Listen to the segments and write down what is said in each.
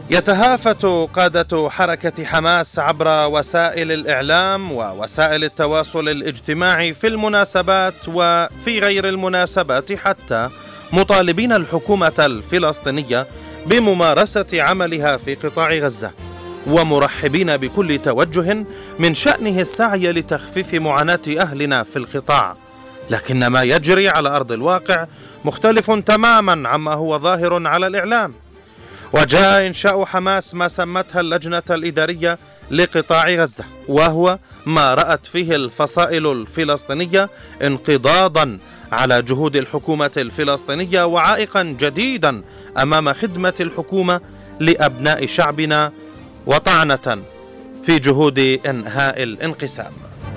يتهافت قادة حركة حماس عبر وسائل الإعلام ووسائل التواصل الاجتماعي في المناسبات وفي غير المناسبات حتى، مطالبين الحكومة الفلسطينية بممارسة عملها في قطاع غزة، ومرحبين بكل توجه من شأنه السعي لتخفيف معاناة أهلنا في القطاع. لكن ما يجري على أرض الواقع مختلف تماما عما هو ظاهر على الإعلام. وجاء إنشاء حماس ما سمتها اللجنة الإدارية لقطاع غزة، وهو ما رأت فيه الفصائل الفلسطينية انقضاضا على جهود الحكومة الفلسطينية وعائقا جديدا أمام خدمة الحكومة لأبناء شعبنا، وطعنة في جهود إنهاء الانقسام.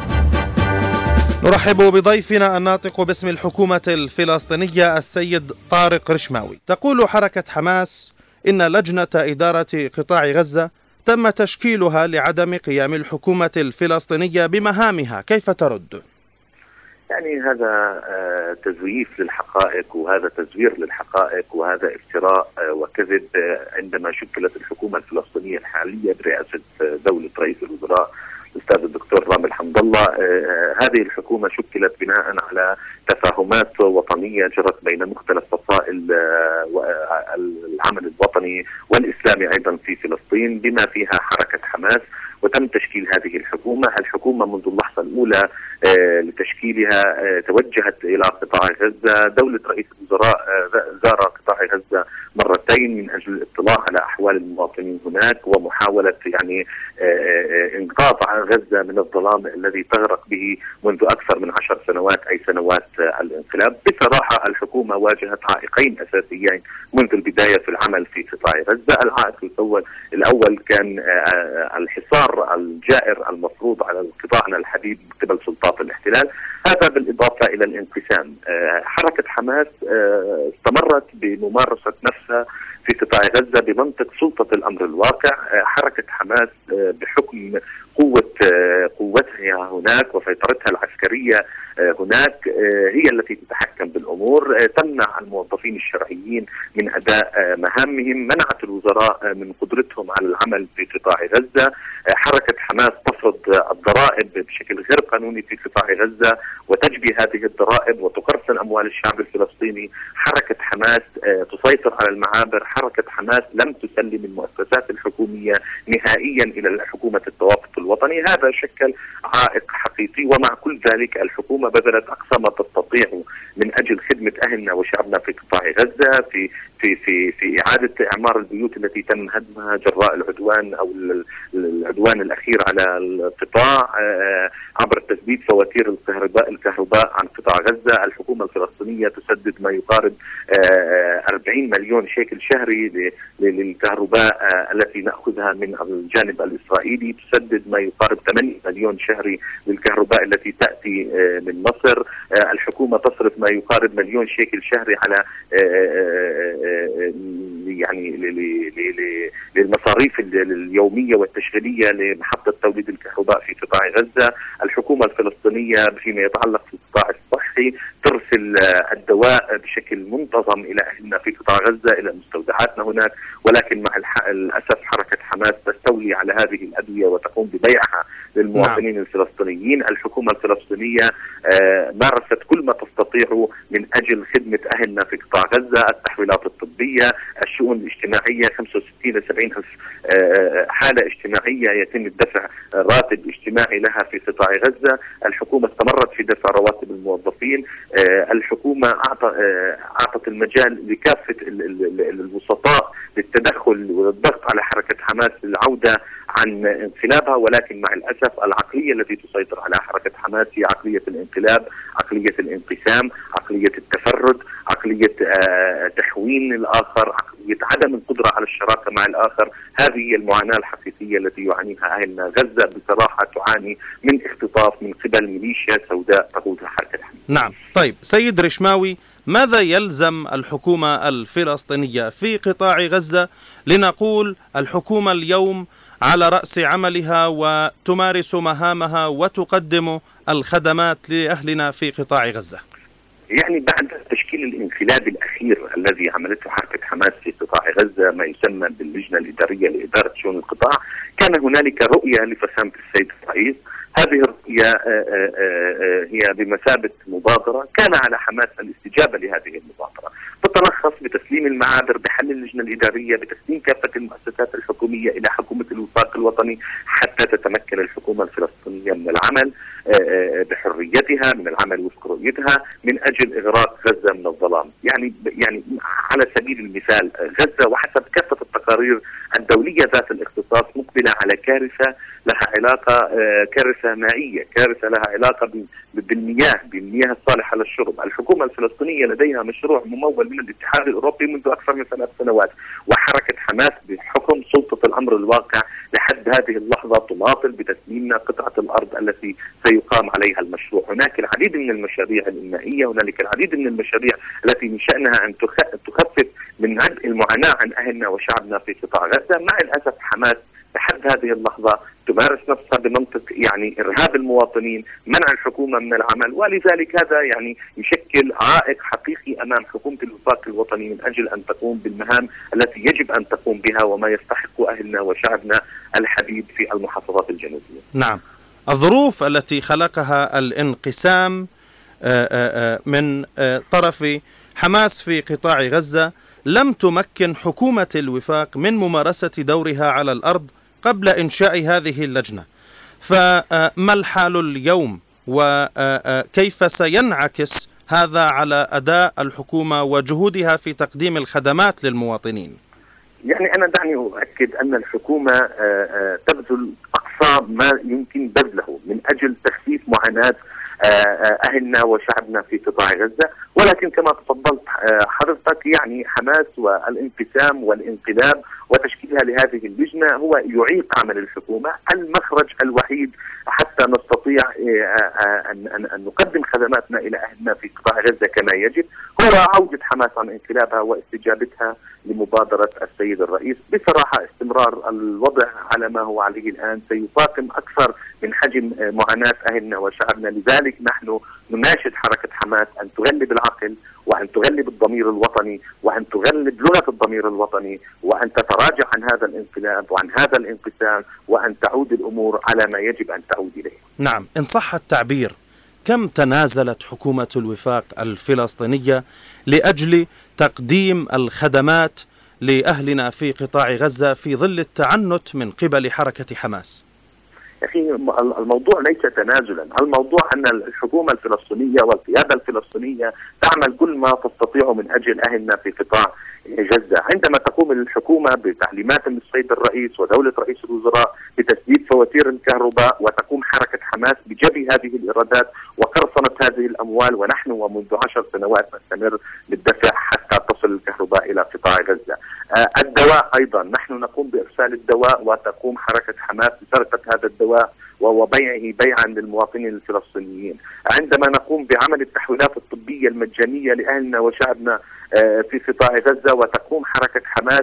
نرحب بضيفنا الناطق باسم الحكومة الفلسطينية السيد طارق رشماوي. تقول حركة حماس إن لجنة إدارة قطاع غزة تم تشكيلها لعدم قيام الحكومة الفلسطينية بمهامها، كيف ترد؟ يعني هذا تزويف للحقائق، وهذا تزوير للحقائق، وهذا افتراء وكذب. عندما شكلت الحكومة الفلسطينية الحالية برئاسة دولة رئيس الوزراء الأستاذ الدكتور رامي الحمد الله، هذه الحكومة شكلت بناء على تفاهمات وطنية جرت بين مختلف فصائل العمل الوطني والإسلامي أيضا في فلسطين بما فيها حركة حماس، وتم تشكيل هذه الحكومة. الحكومة منذ اللحظة الأولى لتشكيلها توجهت إلى قطاع غزة. دولة رئيس الوزراء زار قطاع غزة مرتين من أجل الاطلاع على أحوال المواطنين هناك ومحاولة يعني إنقاذ غزة من الظلام الذي تغرق به منذ أكثر من 10 سنوات، أي سنوات الانقلاب. بصراحة الحكومة واجهت عائقين أساسيين منذ البداية في العمل في قطاع غزة. العائق الأول كان الحصار الجائر المفروض على قطاعنا الحديد من قبل سلطات الاحتلال، هذا بالإضافة إلى الانقسام. حركة حماس استمرت بممارسة نفسها في قطاع غزة بمنطق سلطة الأمر الواقع. حركة حماس بحكم قوتها هناك وسيطرتها العسكرية هناك هي التي تتحكم بالأمور، تمنع الموظفين الشرعيين من أداء مهامهم، منعت الوزراء من قدرتهم على العمل في قطاع غزة. حركة حماس تفرض الضرائب بشكل غير قانوني في قطاع غزة وتجبي هذه الضرائب وتقرصن أموال الشعب الفلسطيني. حركة حماس تسيطر على المعابر. حركة حماس لم تسلم المؤسسات الحكومية نهائيا إلى حكومة التوافق الوطني. هذا شكل عائق حقيقي، ومع كل ذلك الحكومة بذلت أقصى ما تستطيع من أجل خدمة أهلنا وشعبنا في قطاع غزة، في إعادة إعمار البيوت التي تم هدمها جراء العدوان أو العدوان الأخير على القطاع، عبر تسديد فواتير الكهرباء عن قطاع غزة. الحكومة الفلسطينية تسدد ما يقارب 40 مليون شيكل شهري للكهرباء التي نأخذها من الجانب الإسرائيلي، تسدد ما يقارب 8 مليون شهري للكهرباء التي تأتي من مصر. الحكومة تصرف ما يقارب 1 مليون شيكل شهري على يعني للمصاريف اليومية والتشغيلية لمحطة توليد الكهرباء في قطاع غزة. الحكومة الفلسطينية فيما يتعلق في القطاع الصحي ترسل الدواء بشكل منتظم إلى أهلنا في قطاع غزة، إلى مستودعاتنا هناك، ولكن مع الأسف حركة حماس تستولي على هذه الأدوية وتقوم ببيعها للمواطنين الفلسطينيين. الحكومة الفلسطينية مارست كل ما تستطيع من أجل خدمة أهلنا في قطاع غزة، التحويلات الطبية، الشؤون الاجتماعية، 65 ل 70 ألف حالة اجتماعية يتم الدفع راتب اجتماعي لها في قطاع غزة. الحكومة استمرت في دفع رواتب الموظفين. الحكومة أعطت المجال لكافة الوسطاء للتدخل والضغط على حركة حماس للعودة عن انقلابها، ولكن مع الأسف العقلية التي تسيطر على حركة حماس هي عقلية الانقلاب، عقلية الانقسام، عقلية التفرد، عقلية تحوين الآخر، عقلية عدم القدرة على الشراكة مع الآخر. هذه هي المعاناة الحقيقية التي يعانيها أهلنا. غزة بصراحة تعاني من اختطاف من قبل ميليشيا سوداء تقودها حركة حماس. نعم. طيب سيد رشماوي، ماذا يلزم الحكومة الفلسطينية في قطاع غزة لنقول الحكومة اليوم على رأس عملها وتمارس مهامها وتقدم الخدمات لأهلنا في قطاع غزة؟ يعني بعد تشكيل الانقلاب الأخير الذي عملته حركة حماس في قطاع غزة، ما يسمى باللجنة الإدارية لإدارة شؤون القطاع، كان هنالك رؤية لفخامة السيد الرئيس. هذه الرؤية هي بمثابة مبادرة، كان على حماس الاستجابة لهذه المبادرة، تتلخص بتسليم المعابر، بحل اللجنة الإدارية، بتسليم كافة المؤسسات الحكومية إلى حكومة الوفاق الوطني حتى تتمكن الحكومة الفلسطينية من العمل بحريتها، من العمل وفق رؤيتها، من أجل إغراق غزة من الظلام. يعني على سبيل المثال غزة وحسب كافة التقارير الدولية ذات الاختصاص مقبلة على كارثة لها علاقة، كارثة مائية، كارثة لها علاقة بالمياه الصالحة للشرب. الحكومة الفلسطينية لديها مشروع ممول من الاتحاد الأوروبي منذ أكثر من 3 سنوات، وحركة حماس بحكم سلطة الأمر الواقع لحد هذه اللحظة تماطل بتسليمنا قطعة الأرض التي سيقام عليها المشروع. هناك العديد من المشاريع الإنمائية، هنالك العديد من المشاريع التي من شأنها أن تخفف من عبء المعاناة عن أهلنا وشعبنا في قطاع غزة. مع الأسف حماس لحد هذه اللحظة تمارس نفسها بمنطق إرهاب المواطنين، منع الحكومة من العمل، ولذلك هذا يشكل عائق حقيقي أمام حكومة الوفاق الوطني من أجل أن تقوم بالمهام التي يجب أن تقوم بها وما يستحق أهلنا وشعبنا الحبيب في المحافظات الجنوبية. نعم، الظروف التي خلقها الانقسام من طرف حماس في قطاع غزة لم تمكن حكومة الوفاق من ممارسة دورها على الأرض قبل إنشاء هذه اللجنة، فما الحال اليوم وكيف سينعكس هذا على أداء الحكومة وجهودها في تقديم الخدمات للمواطنين؟ يعني أنا دعني أؤكد أن الحكومة تبذل أقصى ما يمكن بذله من أجل تخفيف معاناة أهلنا وشعبنا في قطاع غزة، ولكن كما تفضلت حضرتك حماس والانقسام والانقلاب وتشكيلها لهذه اللجنة هو يعيق عمل الحكومة. المخرج الوحيد حتى نستطيع أن نقدم خدماتنا إلى أهلنا في قطاع غزة كما يجب هو عودة حماس عن انقلابها واستجابتها لمبادرة السيد الرئيس. بصراحة استمرار الوضع على ما هو عليه الآن سيفاقم أكثر من حجم معاناة أهلنا وشعبنا، لذلك نحن نناشد حركة حماس أن تغلب العقل وأن تغلب الضمير الوطني وأن تغلب لغة الضمير الوطني وأن تتراجع عن هذا الانقلاب وعن هذا الانقسام وأن تعود الأمور على ما يجب أن تعود إليه. نعم، إن صح التعبير، كم تنازلت حكومة الوفاق الفلسطينية لأجل تقديم الخدمات لأهلنا في قطاع غزة في ظل التعنت من قبل حركة حماس؟ أخي، الموضوع ليس تنازلا، الموضوع أن الحكومة الفلسطينية والقيادة الفلسطينية تعمل كل ما تستطيع من أجل أهلنا في قطاع غزة. عندما تقوم الحكومة بتعليمات من السيد الرئيس ودولة رئيس الوزراء بتسديد فواتير الكهرباء، وتقوم حركة حماس بجبي هذه الإيرادات وقرصنة هذه الأموال، ونحن ومنذ 10 سنوات نستمر بالدفع حتى تصل الكهرباء إلى قطاع غزة. الدواء أيضا نحن نقوم بإرسال الدواء وتقوم حركة حماس بسرقة هذا الدواء وبيعه بيعا للمواطنين الفلسطينيين. عندما نقوم بعمل التحويلات الطبية المجانية لأهلنا وشعبنا في قطاع غزة، وتقوم حركة حماس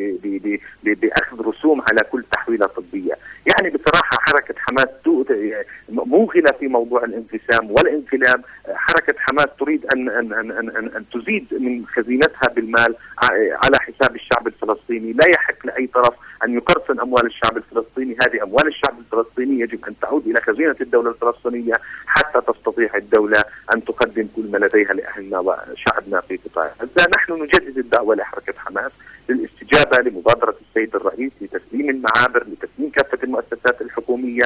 بأخذ رسوم على كل تحويلة طبية. بصراحة حركة حماس موغلة في موضوع الانقسام والانقلاب. حركة حماس تريد أن تزيد من خزينتها بالمال على حساب الشعب الفلسطيني. لا يحق لأي طرف أن يقرصن أموال الشعب الفلسطيني. هذه أموال الشعب الفلسطيني يجب أن تعود إلى خزينة الدولة الفلسطينية حتى تستطيع الدولة أن تقدم كل ما لديها لأهلنا وشعبنا في قطاع غزة. نحن نجدد الدعوة لحركة حماس للاستجابة لمبادرة السيد الرئيس لتسليم المعابر، لتسليم كافة المؤسسات الحكومية،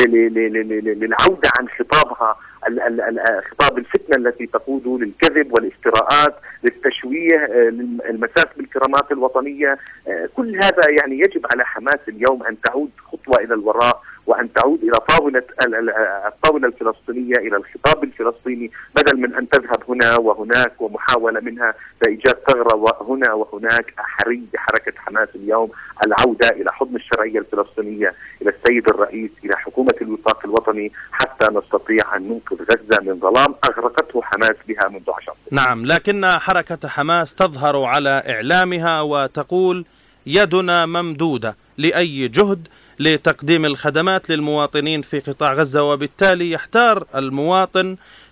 للعودة عن خطابها خطاب الفتنة التي تقود للكذب والافتراءات، للتشويه، المساس بالكرامات الوطنية. كل هذا يجب على حماس اليوم أن تعود خطوة إلى الوراء وأن تعود إلى الطاولة الفلسطينية، إلى الخطاب الفلسطيني، بدل من أن تذهب هنا وهناك ومحاولة منها لإيجاد ثغرة هنا وهناك. حري بحركة حماس اليوم العودة إلى حضن الشرعية الفلسطينية، إلى السيد الرئيس، إلى حكومة الوفاق الوطني، حتى نستطيع أن ننقذ غزة من ظلام أغرقته حماس بها منذ 10 سنين. نعم، لكن حركة حماس تظهر على إعلامها وتقول يدنا ممدودة لأي جهد لتقديم الخدمات للمواطنين في قطاع غزة، وبالتالي يحتار المواطن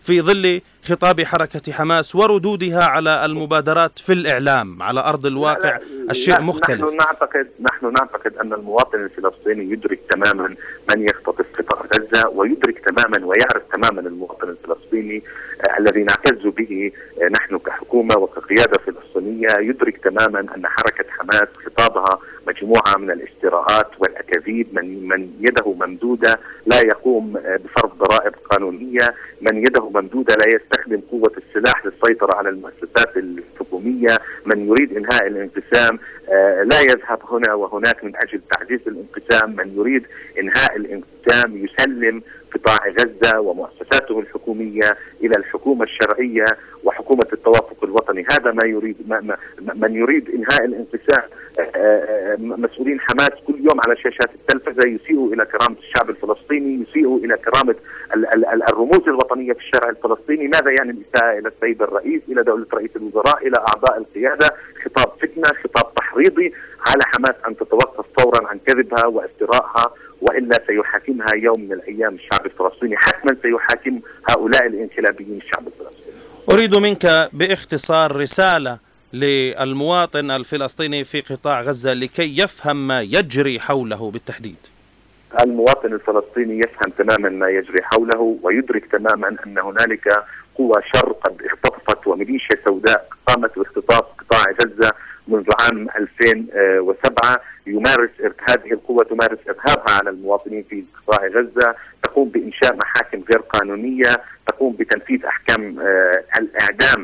في ظل خطاب حركة حماس وردودها على المبادرات في الإعلام؟ على أرض الواقع الشيء مختلف. نحن نعتقد أن المواطن الفلسطيني يدرك تماما من يختطف قطاع غزة، ويدرك تماما ويعرف تماما المواطن الفلسطيني الذي نعتز به نحن كحكومة وكقيادة فلسطينية، يدرك تماما أن حركة حماس خطابها مجموعة من الافتراءات والأكاذيب. من يده ممدودة لا يقوم بفرض ضرائب قانونية، من يده ممدودة لا يستخدم قوة السلاح للسيطرة على المؤسسات الحكومية، من يريد إنهاء الانقسام لا يذهب هنا وهناك من أجل تعزيز الانقسام، من يريد إنهاء الانقسام يسلم قطاع غزة ومؤسساته الحكومية إلى الحكومة الشرعية وحكومة التوافق الوطني. هذا ما يريد. من يريد إنهاء الانقسام مسؤولين حماس كل يوم على شاشات التلفزة يسيئوا إلى كرامة الشعب الفلسطيني، يسيئوا إلى كرامة الرموز الوطنية في الشارع الفلسطيني. ماذا يعني الإساءة إلى السيد الرئيس، إلى دولة رئيس الوزراء، إلى أعضاء القيادة؟ خطاب فتنة، خطاب تحريضي. على حماس أن تتوقف فورا عن كذبها وافتراءها، وإلا سيحاكمها يوم من الأيام الشعب الفلسطيني، حتما سيحاكم هؤلاء الانقلابيين الشعب الفلسطيني. أريد منك باختصار رسالة للمواطن الفلسطيني في قطاع غزة لكي يفهم ما يجري حوله بالتحديد. المواطن الفلسطيني يفهم تماما ما يجري حوله، ويدرك تماما أن هنالك قوى شر قد اختطفت وميليشيا سوداء قامت باختطاف قطاع غزة منذ عام 2007. هذه القوة تمارس إرهابها على المواطنين في قطاع غزة، تقوم بإنشاء محاكم غير قانونية، تقوم بتنفيذ أحكام الإعدام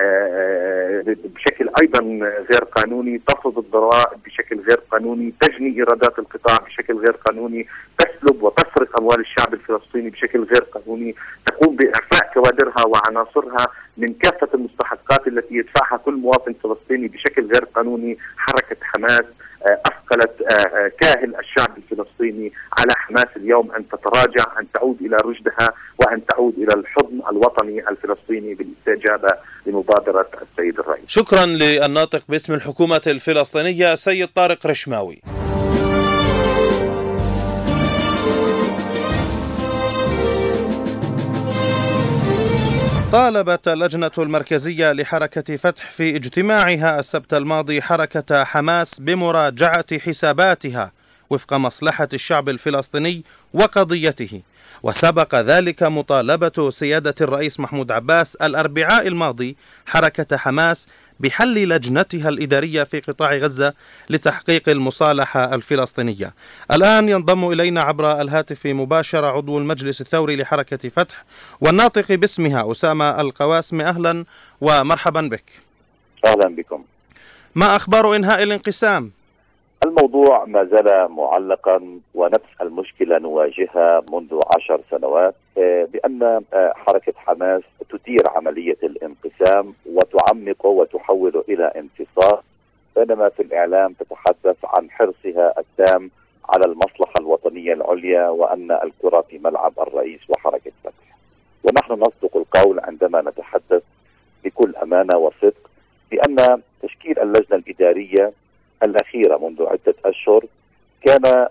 بشكل أيضا غير قانوني، تفرض الضرائب بشكل غير قانوني، تجني إيرادات القطاع بشكل غير قانوني، تسلب وتسرق أموال الشعب الفلسطيني بشكل غير قانوني، تقوم بإعفاء كوادرها وعناصرها من كافة المستحقات التي يدفعها كل مواطن فلسطيني بشكل غير قانوني. حركة حماس أثقلت كاهل الشعب الفلسطيني. على حماس اليوم أن تتراجع، أن تعود إلى رشدها، وأن تعود إلى الحضن الوطني الفلسطيني بالاستجابة لمبادرة السيد الرئيس. شكرا للناطق باسم الحكومة الفلسطينية السيد طارق رشماوي. طالبت اللجنة المركزية لحركة فتح في اجتماعها السبت الماضي حركة حماس بمراجعة حساباتها وفق مصلحة الشعب الفلسطيني وقضيته، وسبق ذلك مطالبة سيادة الرئيس محمود عباس الأربعاء الماضي حركة حماس بحل لجنتها الإدارية في قطاع غزة لتحقيق المصالحة الفلسطينية. الآن ينضم إلينا عبر الهاتف مباشرة عضو المجلس الثوري لحركة فتح والناطق باسمها أسامة القواسم. أهلا ومرحبا بك. أهلا بكم. ما أخبار إنهاء الانقسام؟ الموضوع ما زال معلقا، ونفس المشكلة نواجهها منذ 10 سنوات، بأن حركة حماس تدير عملية الانقسام وتعمق وتحول إلى انفصال، بينما في الإعلام تتحدث عن حرصها التام على المصلحة الوطنية العليا، وأن الكرة في ملعب الرئيس وحركة فتح. ونحن نصدق القول عندما نتحدث بكل أمانة وصدق بأن تشكيل اللجنة الإدارية الأخيرة منذ عدة أشهر كان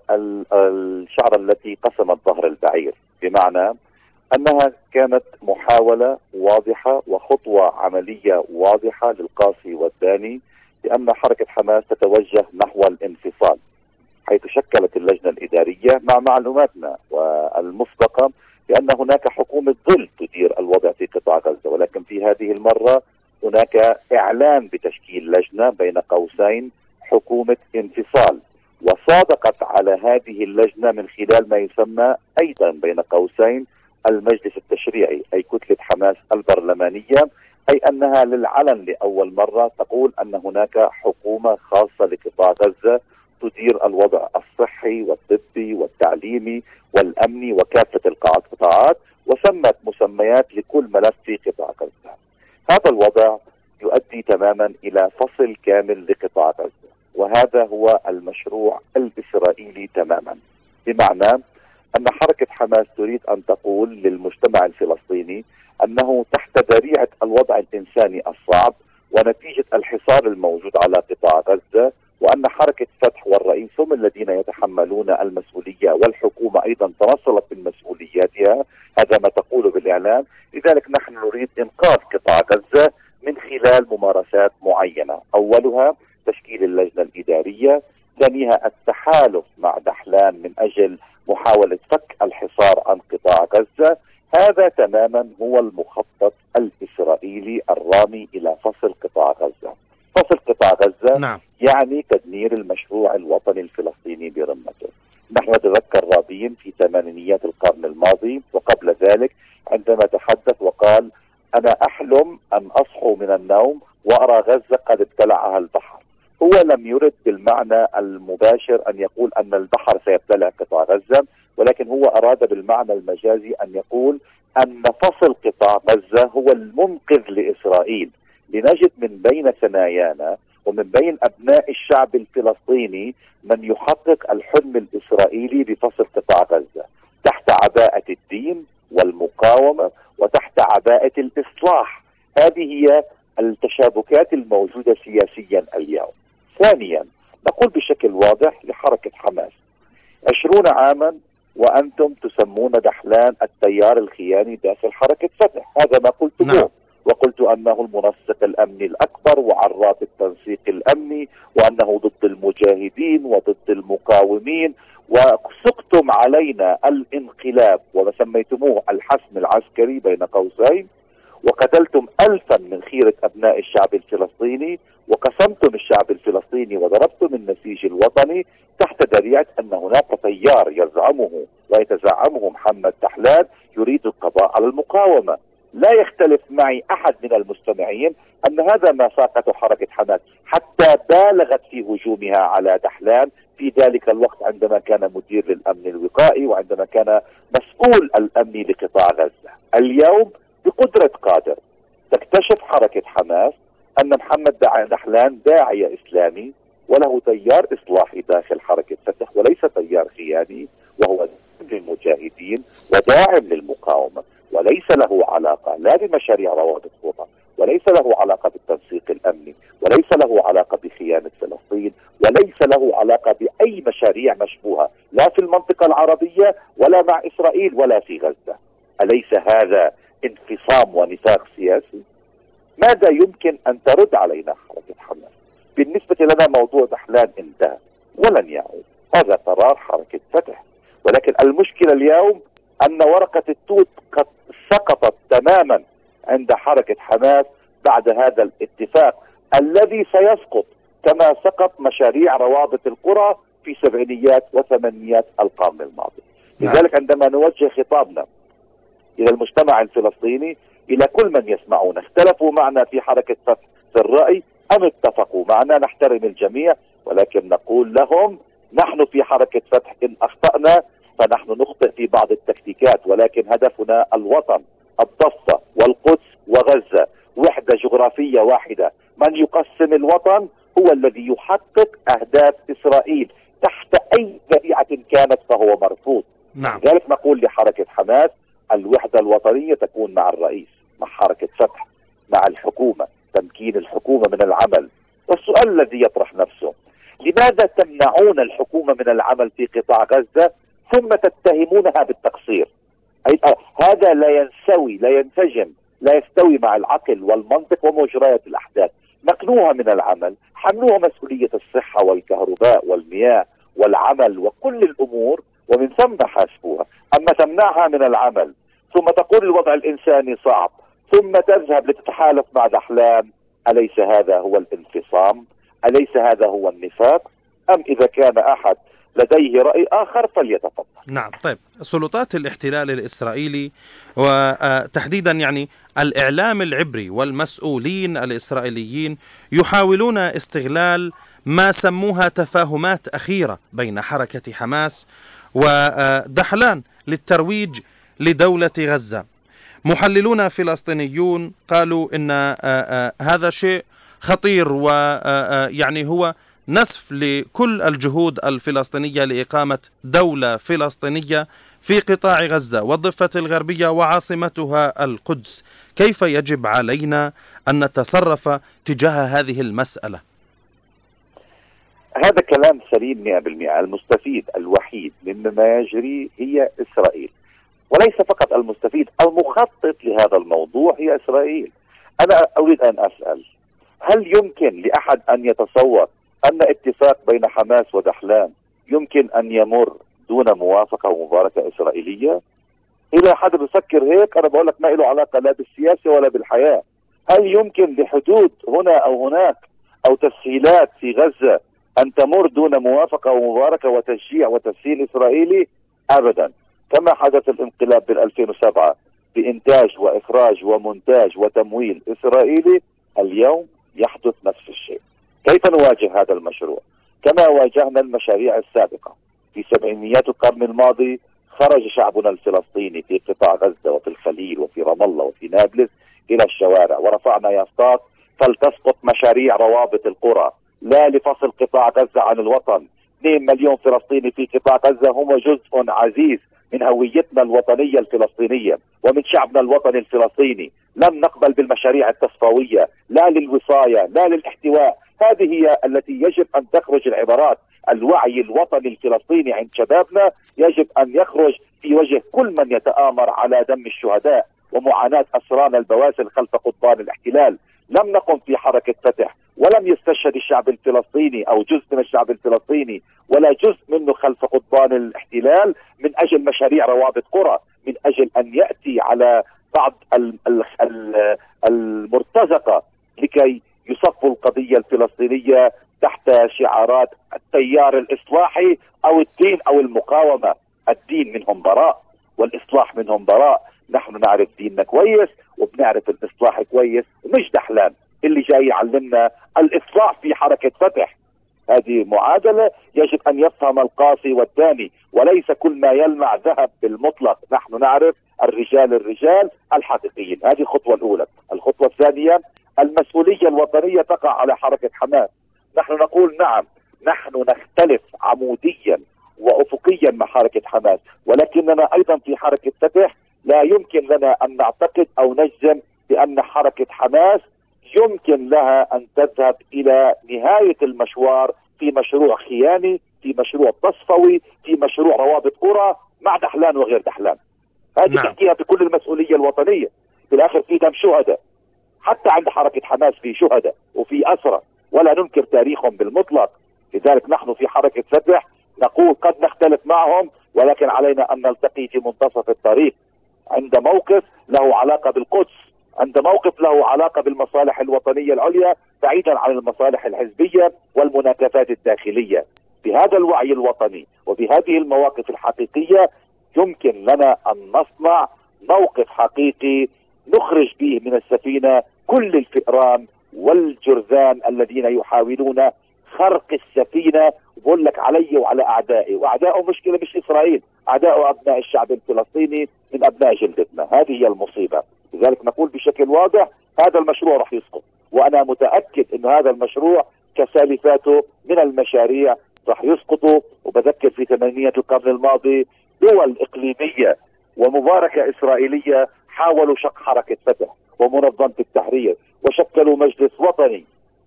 الشعر التي قسمت ظهر البعير، بمعنى أنها كانت محاولة واضحة وخطوة عملية واضحة للقاصي والداني بأن حركة حماس تتوجه نحو الانفصال، حيث شكلت اللجنة الإدارية مع معلوماتنا والمسبقة بأن هناك حكومة ظل تدير الوضع في قطاع غزة، ولكن في هذه المرة هناك إعلان بتشكيل لجنة بين قوسين حكومة انفصال، وصادقت على هذه اللجنة من خلال ما يسمى أيضا بين قوسين المجلس التشريعي، أي كتلة حماس البرلمانية، أي أنها للعلن لأول مرة تقول أن هناك حكومة خاصة لقطاع غزة تدير الوضع الصحي والطبي والتعليمي والأمني وكافة القطاعات، وسمت مسميات لكل ملف في قطاع غزة. هذا الوضع يؤدي تماما إلى فصل كامل لقطاع غزة، وهذا هو المشروع الإسرائيلي تماما، بمعنى أن حركة حماس تريد أن تقول للمجتمع الفلسطيني أنه تحت ذريعة الوضع الإنساني الصعب ونتيجة الحصار الموجود على قطاع غزة، وأن حركة فتح والرئيس هم الذين يتحملون المسؤولية، والحكومة أيضا تنصلت من مسؤولياتها، هذا ما تقوله بالإعلام. لذلك نحن نريد إنقاذ قطاع غزة من خلال ممارسات معينة، أولها تشكيل اللجنة الإدارية، ثانيها التحالف مع دحلان من أجل محاولة فك الحصار عن قطاع غزة. هذا تماما هو المخطط الإسرائيلي الرامي إلى فصل قطاع غزة. فصل قطاع غزة نعم. يعني تدمير المشروع الوطني الفلسطيني برمته. نحن نتذكر رابين في ثمانينيات القرن الماضي وقبل ذلك عندما تحدث وقال: أنا أحلم أن أصحو من النوم وأرى غزة قد ابتلعها البحر. هو لم يرد بالمعنى المباشر أن يقول أن البحر سيبتلع قطاع غزة، ولكن هو أراد بالمعنى المجازي أن يقول أن فصل قطاع غزة هو المنقذ لإسرائيل، لنجد من بين ثنايانا ومن بين أبناء الشعب الفلسطيني من يحقق الحلم الإسرائيلي بفصل قطاع غزة تحت عباءة الدين والمقاومة وتحت عباءة الإصلاح. هذه هي التشابكات الموجودة سياسيا اليوم. ثانيا، نقول بشكل واضح لحركة حماس: 20 عاما وأنتم تسمون دحلان التيار الخياني داخل حركة فتح. هذا ما قلته. نعم. وقلت أنه المنسق الأمني الأكبر وعراف التنسيق الأمني، وأنه ضد المجاهدين وضد المقاومين، وسقتم علينا الانقلاب وما سميتموه الحسم العسكري بين قوسين، وقتلتم 1000 من خيرة أبناء الشعب الفلسطيني، وقسمتم الشعب الفلسطيني وضربتم النسيج الوطني تحت ذريعة أن هناك تيار يزعمه ويتزعمه محمد دحلان يريد القضاء على المقاومة. لا يختلف معي أحد من المستمعين أن هذا ما ساقته حركة حماس، حتى بالغت في هجومها على دحلان في ذلك الوقت عندما كان مدير للأمن الوقائي وعندما كان مسؤول الأمني لقطاع غزة. اليوم بقدرة قادر تكتشف حركة حماس أن محمد دحلان داعية إسلامي وله تيار إصلاحي داخل حركة فتح وليس تيار خياني، وهو للمجاهدين وداعم للمقاومة، وليس له علاقة لا بمشاريع روابط قرى، وليس له علاقة بالتنسيق الأمني، وليس له علاقة بخيانة فلسطين، وليس له علاقة بأي مشاريع مشبوهة لا في المنطقة العربية ولا مع إسرائيل ولا في غزة. أليس هذا انفصام ونفاق سياسي؟ ماذا يمكن أن ترد علينا حركة حماس؟ بالنسبة لنا موضوع دحلان انتهى ولن يعود، هذا قرار حركة فتح. ولكن المشكلة اليوم أن ورقة التوت قد سقطت تماما عند حركة حماس بعد هذا الاتفاق الذي سيسقط كما سقط مشاريع روابط القرى في سبعينيات وثمانينيات القرن الماضي. لذلك عندما نوجه خطابنا إلى المجتمع الفلسطيني، إلى كل من يسمعون، اختلفوا معنا في حركة فتح في الرأي أم اتفقوا معنا، نحترم الجميع، ولكن نقول لهم نحن في حركة فتح إن أخطأنا فنحن نخطئ في بعض التكتيكات، ولكن هدفنا الوطن، الضفة والقدس وغزة، وحدة جغرافية واحدة. من يقسم الوطن هو الذي يحقق أهداف إسرائيل تحت أي ذريعة كانت، فهو مرفوض. نعم. لذلك نقول لحركة حماس: الوحدة الوطنية تكون مع الرئيس، مع حركة فتح، مع الحكومة، تمكين الحكومة من العمل. والسؤال الذي يطرح نفسه: لماذا تمنعون الحكومة من العمل في قطاع غزة ثم تتهمونها بالتقصير؟ هذا لا ينسوي، لا ينسجم، لا يستوي مع العقل والمنطق ومجريات الأحداث. نقلوها من العمل، حملوها مسؤولية الصحة والكهرباء والمياه والعمل وكل الأمور، ومن ثم حاسبوها. أما تمنعها من العمل ثم تقول الوضع الإنساني صعب ثم تذهب لتتحالف مع دحلان، أليس هذا هو الانفصام؟ أليس هذا هو النفاق؟ أم إذا كان أحد لديه رأي آخر فليتفضل. نعم. طيب، سلطات الاحتلال الإسرائيلي وتحديدا يعني الإعلام العبري والمسؤولين الإسرائيليين يحاولون استغلال ما سموها تفاهمات أخيرة بين حركة حماس ودحلان للترويج لدولة غزة. محللون فلسطينيون قالوا إن هذا شيء خطير، ويعني هو نسف لكل الجهود الفلسطينية لإقامة دولة فلسطينية في قطاع غزة والضفة الغربية وعاصمتها القدس. كيف يجب علينا أن نتصرف تجاه هذه المسألة؟ هذا كلام سليم 100%. المستفيد الوحيد مما يجري هي إسرائيل. وليس فقط المستفيد، المخطط لهذا الموضوع هي إسرائيل. أنا أريد أن أسأل، هل يمكن لأحد أن يتصور أن اتفاق بين حماس ودحلان يمكن أن يمر دون موافقة ومباركة إسرائيلية؟ إذا حد بفكر هيك أنا بقول لك ما له علاقة لا بالسياسة ولا بالحياة. هل يمكن لحدود هنا أو هناك أو تسهيلات في غزة أن تمر دون موافقة ومباركة وتشجيع وتسهيل إسرائيلي؟ أبدا. كما حدث الانقلاب بال2007 بإنتاج وإخراج ومونتاج وتمويل إسرائيلي، اليوم يحدث نفس الشيء. كيف نواجه هذا المشروع؟ كما واجهنا المشاريع السابقة. في سبعينيات القرن الماضي خرج شعبنا الفلسطيني في قطاع غزة وفي الخليل وفي رام الله وفي نابلس إلى الشوارع، ورفعنا يافطات فلتسقط مشاريع روابط القرى، لا لفصل قطاع غزة عن الوطن. 2 مليون فلسطيني في قطاع غزة هم جزء عزيز من هويتنا الوطنية الفلسطينية ومن شعبنا الوطني الفلسطيني. لم نقبل بالمشاريع التصفوية، لا للوصاية لا للاحتواء. هذه هي التي يجب أن تخرج العبارات. الوعي الوطني الفلسطيني عند شبابنا يجب أن يخرج في وجه كل من يتآمر على دم الشهداء ومعاناة أسرانا البواسل خلف قضبان الاحتلال. لم نقم في حركة فتح ولم يستشهد الشعب الفلسطيني أو جزء من الشعب الفلسطيني ولا جزء منه خلف قضبان الاحتلال من أجل مشاريع روابط قرى، من أجل أن يأتي على بعض المرتزقة لكي يصفوا القضية الفلسطينية تحت شعارات التيار الإصلاحي أو الدين أو المقاومة. الدين منهم براء والإصلاح منهم براء. نحن نعرف ديننا كويس وبنعرف الإصلاح كويس، ومش دحلان اللي جاي يعلمنا الإصلاح في حركة فتح. هذه معادلة يجب أن يفهم القاصي والداني، وليس كل ما يلمع ذهب بالمطلق. نحن نعرف الرجال الحقيقيين. هذه الخطوة الأولى. الخطوة الثانية، المسؤولية الوطنية تقع على حركة حماس. نحن نقول نعم، نحن نختلف عموديا وأفقيا مع حركة حماس، ولكننا أيضا في حركة فتح لا يمكن لنا أن نعتقد أو نجزم بأن حركة حماس يمكن لها أن تذهب إلى نهاية المشوار في مشروع خياني، في مشروع تصفوي، في مشروع روابط قرى مع دحلان وغير دحلان. هذه تحكيها بكل المسؤولية الوطنية. في الآخر في دم شهداء، حتى عند حركة حماس في شهداء وفي أسرى ولا ننكر تاريخهم بالمطلق. لذلك نحن في حركة فتح نقول قد نختلف معهم، ولكن علينا أن نلتقي في منتصف الطريق عند موقف له علاقة بالقدس، عند موقف له علاقة بالمصالح الوطنية العليا بعيدا عن المصالح الحزبية والمناكفات الداخلية. بهذا الوعي الوطني وبهذه المواقف الحقيقية يمكن لنا أن نصنع موقف حقيقي نخرج به من السفينة كل الفئران والجرذان الذين يحاولون خرق السفينة. بقول لك علي وعلى أعدائي، وأعدائه مشكلة مش إسرائيل، أعدائه أبناء الشعب الفلسطيني من أبناء جلدتنا. هذه هي المصيبة. لذلك نقول بشكل واضح هذا المشروع رح يسقط، وأنا متأكد أن هذا المشروع كسالفاته من المشاريع رح يسقطوا. وبذكر في ثمانينيات القرن الماضي دول إقليمية ومباركة إسرائيلية حاولوا شق حركة فتح ومنظمة التحرير، وشكلوا مجلس وطني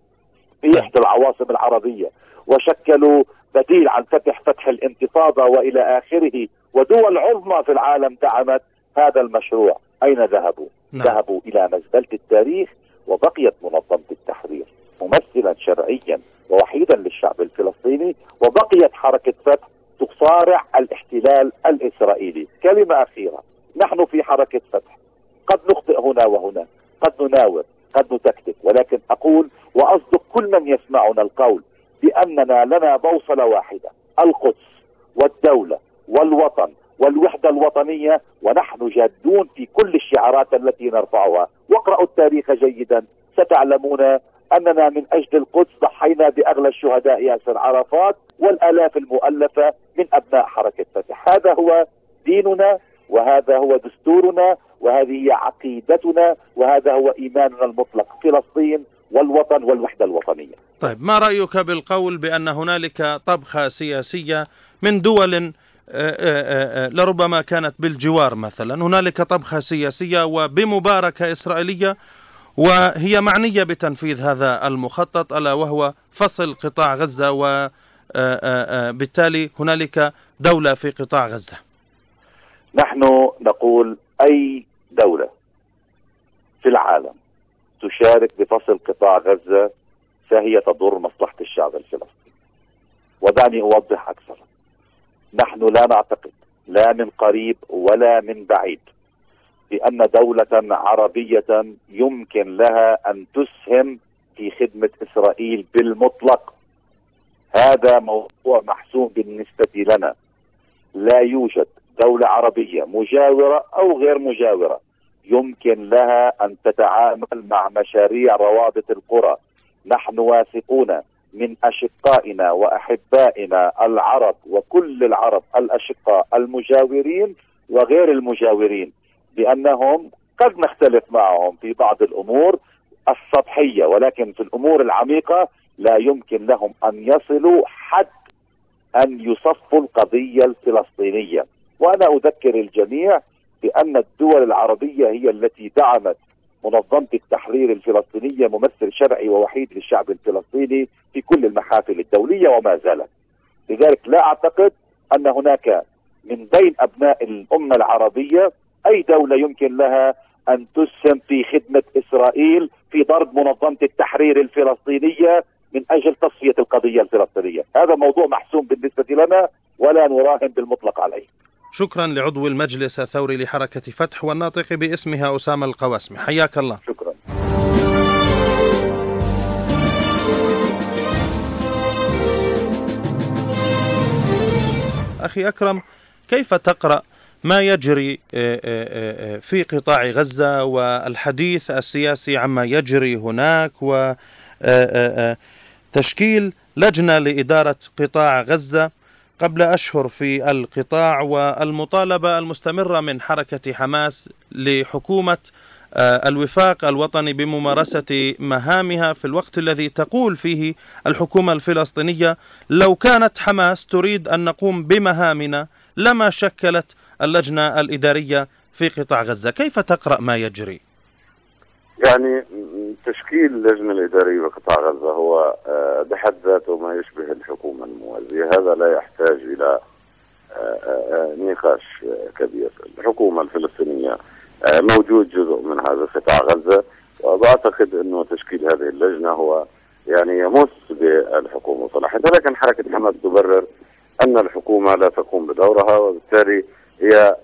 في إحدى العواصم العربية، وشكلوا بديل عن فتح الانتفاضة وإلى آخره. ودول عظمى في العالم دعمت هذا المشروع. أين ذهبوا؟ ذهبوا إلى مزبلة التاريخ. وبقيت منظمة التحرير ممثلا شرعيا ووحيدا للشعب الفلسطيني، وبقيت حركة فتح تصارع الاحتلال الإسرائيلي. كلمة أخيرة، نحن في حركة فتح قد نخطئ هنا وهنا، قد نناور، قد نتكتك، ولكن أقول وأصدق كل من يسمعنا القول بأننا لنا بوصلة واحدة، القدس والدولة والوطن والوحدة الوطنية، ونحن جادون في كل الشعارات التي نرفعها. واقرأوا التاريخ جيدا ستعلمون أننا من أجل القدس ضحينا بأغلى الشهداء ياسر عرفات والآلاف المؤلفة من أبناء حركة فتح. هذا هو ديننا، وهذا هو دستورنا، وهذه هي عقيدتنا، وهذا هو إيماننا المطلق. فلسطين والوطن والوحدة الوطنية. طيب، ما رأيك بالقول بأن هنالك طبخة سياسية من دول لربما كانت بالجوار؟ مثلا هنالك طبخة سياسية وبمباركة إسرائيلية وهي معنية بتنفيذ هذا المخطط، ألا وهو فصل قطاع غزة، وبالتالي هنالك دولة في قطاع غزة. نحن نقول أي دولة في العالم تشارك بفصل قطاع غزة فهي تضر مصلحة الشعب الفلسطيني. ودعني أوضح أكثر. نحن لا نعتقد لا من قريب ولا من بعيد بأن دولة عربية يمكن لها أن تسهم في خدمة إسرائيل بالمطلق. هذا موضوع محسوم بالنسبة لنا. لا يوجد دولة عربية مجاورة أو غير مجاورة يمكن لها أن تتعامل مع مشاريع روابط القرى. نحن واثقون من أشقائنا وأحبائنا العرب وكل العرب الأشقاء المجاورين وغير المجاورين بأنهم قد نختلف معهم في بعض الأمور السطحية، ولكن في الأمور العميقة لا يمكن لهم أن يصلوا حد أن يصفوا القضية الفلسطينية. وأنا أذكر الجميع بأن الدول العربية هي التي دعمت منظمة التحرير الفلسطينية ممثل شرعي ووحيد للشعب الفلسطيني في كل المحافل الدولية وما زالت. لذلك لا أعتقد أن هناك من بين أبناء الأمة العربية أي دولة يمكن لها أن تسهم في خدمة إسرائيل في ضرب منظمة التحرير الفلسطينية من أجل تصفية القضية الفلسطينية. هذا موضوع محسوم بالنسبة لنا ولا نراهن بالمطلق عليه. شكرا لعضو المجلس الثوري لحركة فتح والناطق باسمها أسامة القواسمي، حياك الله. شكرا. أخي أكرم، كيف تقرأ ما يجري في قطاع غزة والحديث السياسي عما يجري هناك وتشكيل لجنة لإدارة قطاع غزة قبل أشهر في القطاع والمطالبة المستمرة من حركة حماس لحكومة الوفاق الوطني بممارسة مهامها في الوقت الذي تقول فيه الحكومة الفلسطينية لو كانت حماس تريد أن نقوم بمهامنا لما شكلت اللجنة الإدارية في قطاع غزة؟ كيف تقرأ ما يجري؟ يعني تشكيل اللجنة الإدارية بقطاع غزة هو بحد ذاته ما يشبه الحكومة الموازية. هذا لا يحتاج إلى نقاش كبير. الحكومة الفلسطينية موجود جزء من هذا قطاع غزة، وأعتقد أنه تشكيل هذه اللجنة هو يعني يمس بالحكومة صراحة، لكن حركة حماس تبرر أن الحكومة لا تقوم بدورها، وبالتالي هي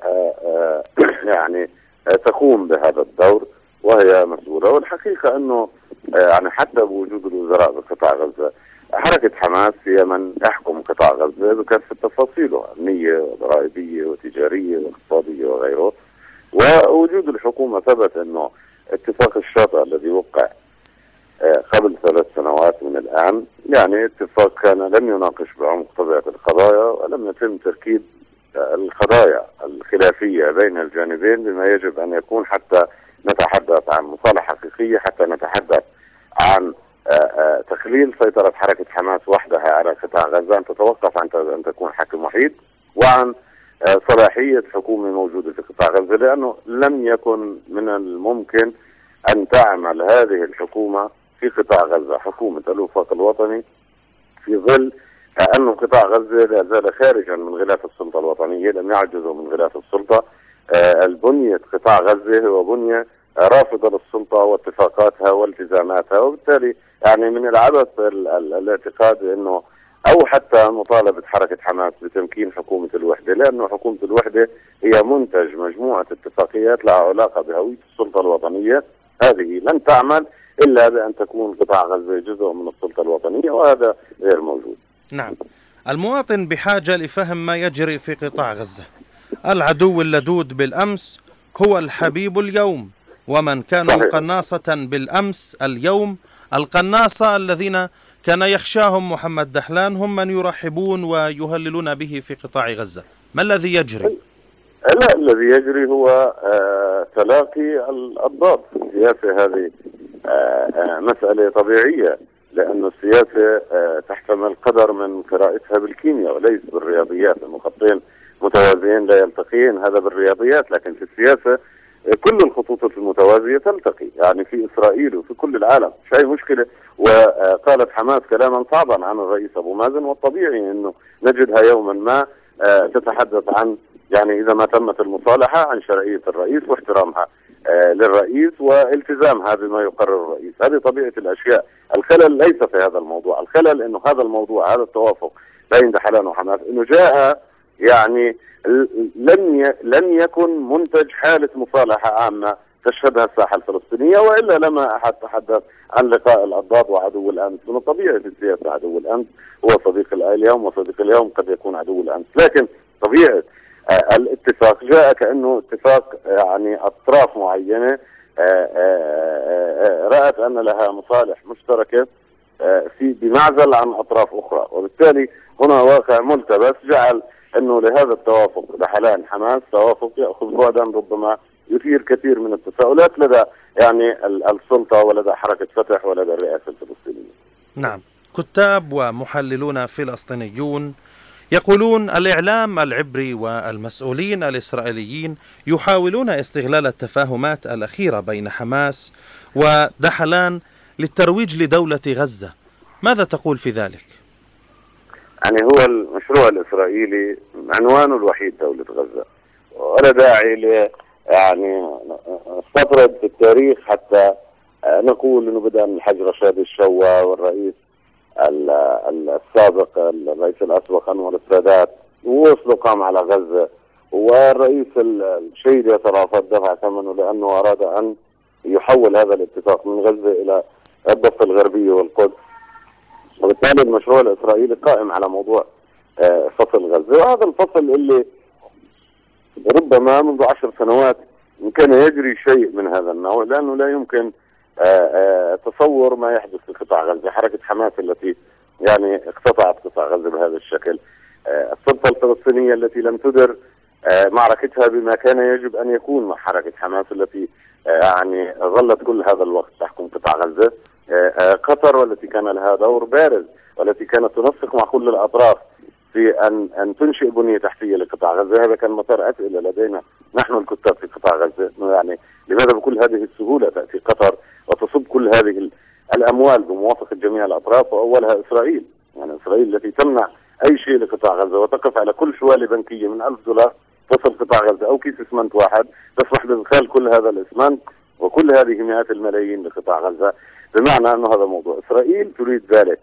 يعني تقوم بهذا الدور وهي مسؤولة. والحقيقة أنه يعني حتى بوجود الوزراء بقطاع غزة حركة حماس هي من يحكم قطاع غزة بكافة تفاصيله، أمنية وضرائبية وتجارية واقتصادية وغيره. ووجود الحكومة ثبت أنه اتفاق الشاطئ الذي وقع قبل 3 سنوات من الآن يعني اتفاق كان لم يناقش بعمق طبيعة القضايا، ولم يتم تركيب القضايا الخلافية بين الجانبين بما يجب أن يكون حتى نتحدث عن مصالحة حقيقية، حتى نتحدث عن تقليل سيطرة حركة حماس وحدها على قطاع غزة، أن تتوقف عن أن تكون حاكم وحيد، وعن صلاحية حكومة موجودة في قطاع غزة، لأنه لم يكن من الممكن أن تعمل هذه الحكومة في قطاع غزة، حكومة الوفاق الوطني، في ظل أن قطاع غزة لا زال خارجا من غلاف السلطة الوطنية، لم يعجزوا من غلاف السلطة. البنية قطاع غزة هو بنية رافضة للسلطة واتفاقاتها والتزاماتها، وبالتالي يعني من العبث الاعتقاد أنه أو حتى مطالبة حركة حماس بتمكين حكومة الوحدة، لأنه حكومة الوحدة هي منتج مجموعة اتفاقيات لها علاقة بهوية السلطة الوطنية. هذه لن تعمل إلا بأن تكون قطاع غزة جزء من السلطة الوطنية، وهذا غير موجود. نعم، المواطن بحاجة لفهم ما يجري في قطاع غزة. العدو اللدود بالأمس هو الحبيب اليوم، ومن كانوا قناصة بالأمس اليوم القناصة الذين كان يخشاهم محمد دحلان هم من يرحبون ويهللون به في قطاع غزة. ما الذي يجري؟ لا، الذي يجري هو تلاقي الأضداد. السياسة هذه مسألة طبيعية، لأن السياسة تحتمل قدر من قراءتها بالكيمياء وليس بالرياضيات. الخطين متوازيين لا يلتقيان، هذا بالرياضيات، لكن في السياسة كل الخطوط المتوازية تلتقي، يعني في إسرائيل وفي كل العالم، مش أي مشكلة. وقالت حماس كلاما صعبا عن الرئيس أبو مازن، والطبيعي أنه نجدها يوما ما تتحدث عن يعني إذا ما تمت المصالحة عن شرعية الرئيس واحترامها للرئيس والتزامها بما يقرر الرئيس. هذه طبيعة الأشياء. الخلل ليس في هذا الموضوع، الخلل إنه هذا الموضوع، هذا التوافق بين دحلان وحماس، إنه جاء يعني لم يكن منتج حالة مصالحة عامة تشهدها الساحة الفلسطينية، وإلا لما أحد تحدث عن لقاء الأضداد وعدو الأمس. من الطبيعي في السياسة عدو الأمس هو صديق اليوم، وصديق اليوم قد يكون عدو الأمس، لكن طبيعة الاتفاق جاء كأنه اتفاق يعني أطراف معينة رأت أن لها مصالح مشتركة في بمعزل عن أطراف أخرى، وبالتالي هنا واقع ملتبس جعل أنه لهذا التوافق دحلان حماس توافق يأخذ بعدا ربما يثير كثير من التساؤلات لدى يعني السلطة ولدى حركة فتح ولدى الرئاسة الفلسطينية. نعم، كتاب ومحللون فلسطينيون يقولون الإعلام العبري والمسؤولين الإسرائيليين يحاولون استغلال التفاهمات الأخيرة بين حماس ودحلان للترويج لدولة غزة. ماذا تقول في ذلك؟ يعني هو المشروع الإسرائيلي عنوانه الوحيد دولة غزة، ولا داعي يعني نستطرد في التاريخ حتى نقول انه بدأ من الحاج رشاد الشوا والرئيس السابق الرئيس الاسبق انور السادات ووصلوا قام على غزة، والرئيس الشهيد ياسر عرفات دفع ثمنه لانه اراد ان يحول هذا الاتفاق من غزة الى الضفة الغربية والقدس. وبالتالي المشروع الاسرائيلي قائم على موضوع فصل غزة، وهذا الفصل اللي ربما منذ 10 سنوات كان يجري شيء من هذا النوع، لأنه لا يمكن تصور ما يحدث في قطاع غزة. حركة حماس التي يعني اقتطعت قطاع غزة بهذا الشكل، السلطة الفلسطينية التي لم تدر معركتها بما كان يجب أن يكون مع حركة حماس التي يعني ظلت كل هذا الوقت تحكم قطاع غزة، قطر والتي كان لها دور بارز والتي كانت تنسق مع كل الأطراف في أن تنشئ بنية تحتية لقطاع غزة. هذا كان مسار أسئلة لدينا نحن الكتاب في قطاع غزة، يعني لماذا بكل هذه السهولة تأتي قطر وتصب كل هذه الأموال بموافقة جميع الأطراف، وأولها إسرائيل. يعني إسرائيل التي تمنع أي شيء لقطاع غزة وتقف على كل شوالة بنكية من $1000 تصل قطاع غزة، أو كيس إسمنت واحد تسمح بإدخال كل هذا الإسمنت وكل هذه مئات الملايين لقطاع غزة، بمعنى أنه هذا موضوع إسرائيل تريد ذلك.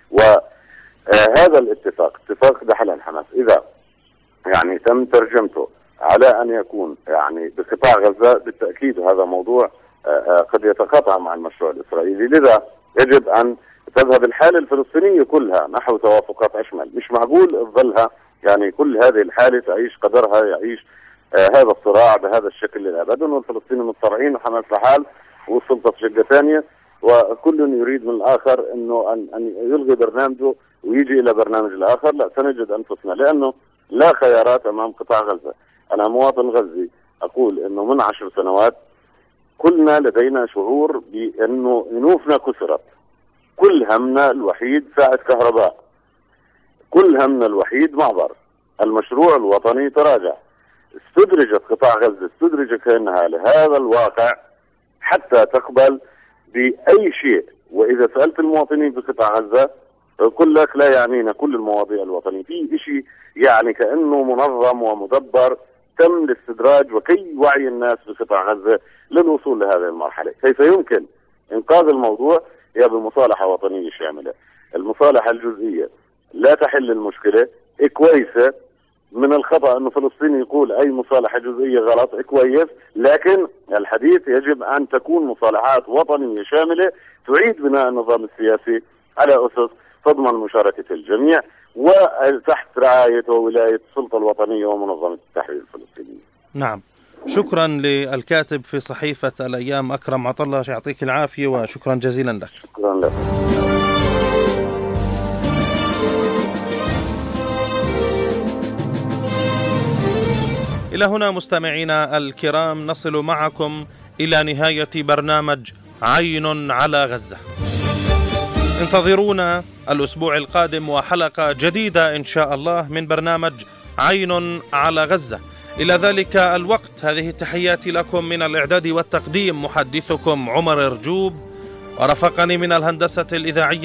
هذا الاتفاق اتفاق دحلان حماس إذا يعني تم ترجمته على أن يكون يعني بقطاع غزة، بالتأكيد هذا موضوع قد يتقاطع مع المشروع الإسرائيلي. لذا يجب أن تذهب الحالة الفلسطينية كلها نحو توافقات أشمل. مش معقول تظلها يعني كل هذه الحالة تعيش قدرها يعيش هذا الصراع بهذا الشكل للأبد، والفلسطينيين متصارعين وحماس لحال والسلطة في شقة ثانية، وكل يريد من الآخر أنه أن يلغي برنامجه ويجي إلى برنامج الآخر. لا، سنجد أنفسنا لأنه لا خيارات أمام قطاع غزة. أنا مواطن غزي أقول أنه من 10 سنوات كلنا لدينا شعور بأنه أنوفنا كسرت، كل همنا الوحيد ساعة كهرباء، كل همنا الوحيد معبر. المشروع الوطني تراجع، استدرجت قطاع غزة، استدرجت كأنها لهذا الواقع حتى تقبل بأي شيء. وإذا سألت المواطنين في قطاع غزة يقول لك لا يعنينا كل المواضيع الوطنية، في شيء يعني كأنه منظم ومدبر تم الاستدراج وكي وعي الناس بقطاع غزة للوصول لهذه المرحلة. كيف يمكن إنقاذ الموضوع؟ هي بمصالحة وطنية شاملة. المصالحة الجزئية لا تحل المشكلة. كويسة من الخطأ أنه فلسطيني يقول أي مصالحة جزئية غلط، كويس، لكن الحديث يجب أن تكون مصالحات وطنية شاملة تعيد بناء النظام السياسي على أسس تضمن مشاركة الجميع وتحت رعاية وولاية السلطة الوطنية ومنظمة التحرير الفلسطينية. نعم، شكرا للكاتب في صحيفة الأيام أكرم عطلة، يعطيك العافية وشكرا جزيلا لك. شكرا لك. إلى هنا مستمعينا الكرام نصل معكم إلى نهاية برنامج عين على غزة. انتظرونا الأسبوع القادم وحلقة جديدة إن شاء الله من برنامج عين على غزة. إلى ذلك الوقت هذه تحياتي لكم من الإعداد والتقديم، محدثكم عمر رجوب، ورافقني من الهندسة الإذاعية